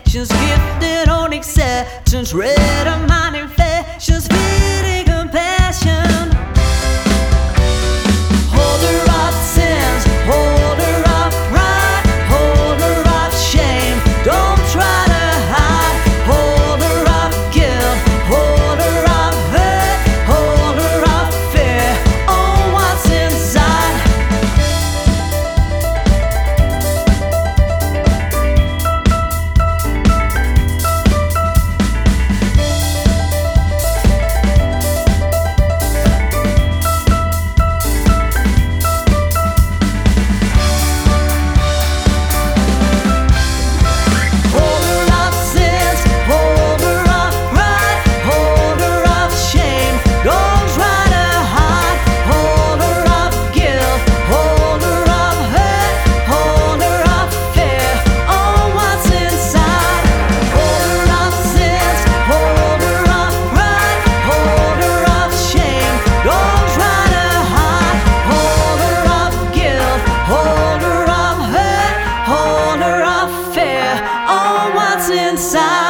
She's gifted on acceptance, read her mind in fashions, feeding compassion. Hold her up sins, hold her up pride, hold her up shame, don't try to hide. Hold her up guilt, hold her up hurt, hold her up fear, oh what's inside. Hold her up sins, hold her up pride, hold her up shame, don't try to hide. Hold her up guilt, hold her up hurt, hold her up fear, oh what's inside. Hold her up sins, hold her up pride, hold her up shame, don't try to hide. Hold her up guilt, hold her up hurt, hold her up fear, oh what's inside.